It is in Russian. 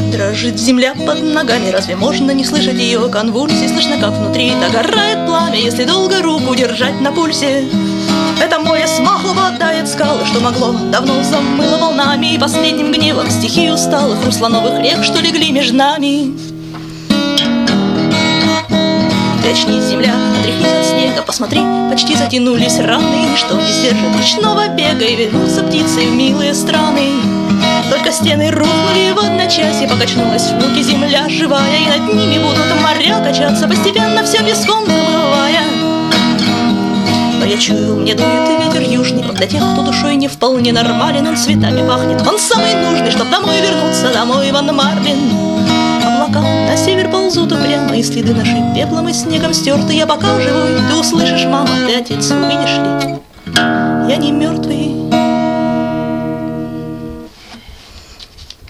Дрожит земля под ногами, разве можно не слышать ее конвульсий? Слышно, как внутри догорает пламя, если долго руку держать на пульсе. Это море смаху бодает скалы, что могло, давно замыло волнами. И последним гневом стихий усталых русла новых рек, что легли между нами. Ты очнись, земля, отряхнись от снега, посмотри, почти затянулись раны, и ничто не сдержит речного бега, и вернутся птицы в милые страны. Только стены рухнули в одночасье, покачнулась в муке земля живая, и над ними будут моря качаться, постепенно все песком замывая. Но я чую, мне дует и ветер южный, он для тех, кто душой не вполне нормален, он цветами пахнет, он самый нужный, чтоб домой вернуться, домой, Иван Марвин. Облака на север ползут упрямо, и следы наши пеплом и снегом стерты. Я пока живой, ты услышишь, мама, ты отец, увидишь ли, я не мертвый.